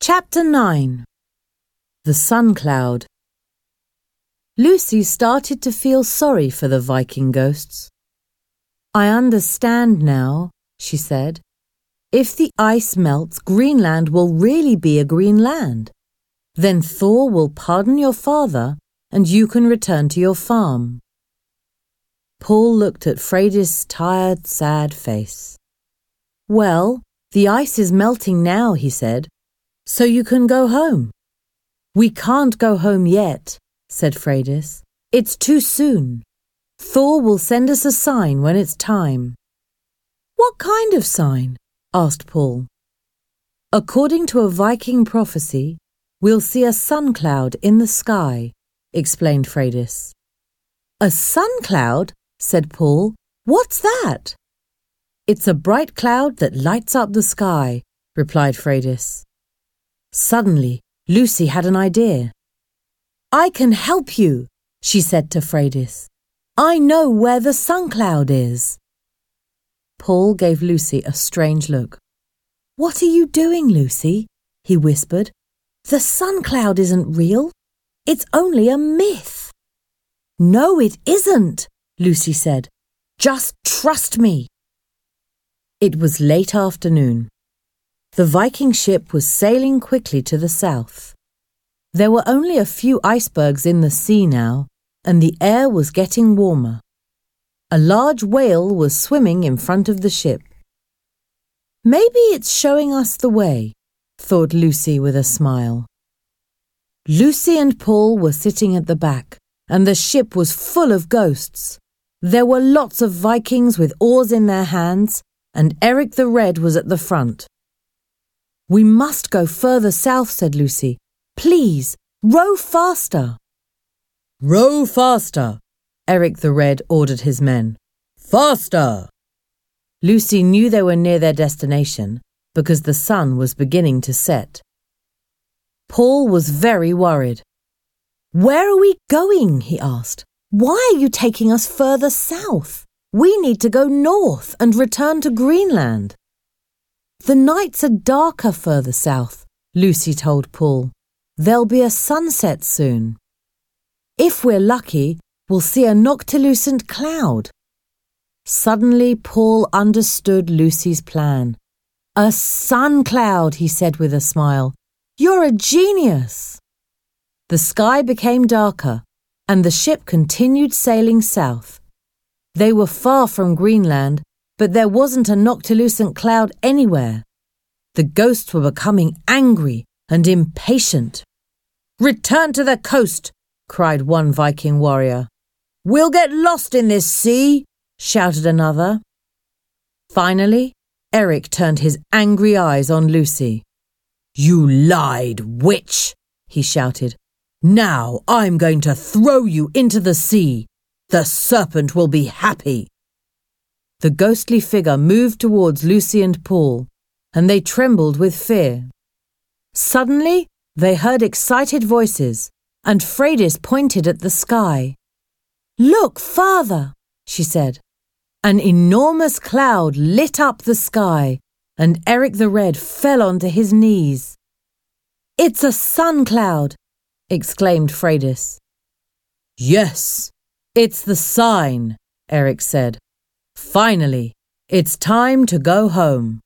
Chapter 9. The Sun Cloud. Lucy started to feel sorry for the Viking ghosts. "I understand now," she said. "If the ice melts, Greenland will really be a green land. Then Thor will pardon your father and you can return to your farm." Paul looked at Freydis' tired, sad face. "Well, the ice is melting now," he said, "so you can go home." "We can't go home yet," said Freydis. "It's too soon. Thor will send us a sign when it's time." "What kind of sign?" asked Paul. "According to a Viking prophecy, we'll see a sun cloud in the sky," explained Freydis. "A sun cloud?" said Paul. "What's that?" "It's a bright cloud that lights up the sky," replied Freydis. Suddenly, Lucy had an idea. "I can help you," she said to Freydis. "I know where the sun cloud is." Paul gave Lucy a strange look. "What are you doing, Lucy?" he whispered. "The sun cloud isn't real. It's only a myth." "No, it isn't," Lucy said. "Just trust me." It was late afternoon. The Viking ship was sailing quickly to the south. There were only a few icebergs in the sea now, and the air was getting warmer. A large whale was swimming in front of the ship. "Maybe it's showing us the way," thought Lucy with a smile. Lucy and Paul were sitting at the back, and the ship was full of ghosts. There were lots of Vikings with oars in their hands, and Eric the Red was at the front. "We must go further south," said Lucy. "Please, row faster." "Row faster," Eric the Red ordered his men. "Faster!" Lucy knew they were near their destination because the sun was beginning to set. Paul was very worried. "Where are we going?" he asked. "Why are you taking us further south? We need to go north and return to Greenland." "The nights are darker further south," Lucy told Paul. "There'll be a sunset soon. If we're lucky, we'll see a noctilucent cloud." Suddenly, Paul understood Lucy's plan. "A sun cloud," he said with a smile. "You're a genius." The sky became darker, and the ship continued sailing south. They were far from Greenland, but there wasn't a noctilucent cloud anywhere. The ghosts were becoming angry and impatient. "Return to the coast," cried one Viking warrior. "We'll get lost in this sea," shouted another. Finally, Eric turned his angry eyes on Lucy. "You lied, witch," he shouted. "Now I'm going to throw you into the sea. The serpent will be happy." The ghostly figure moved towards Lucy and Paul, and they trembled with fear. Suddenly, they heard excited voices, and Freydis pointed at the sky. "Look farther," she said. An enormous cloud lit up the sky, and Eric the Red fell onto his knees. "It's a sun cloud," exclaimed Freydis. "Yes, it's the sign," Eric said. "Finally, it's time to go home."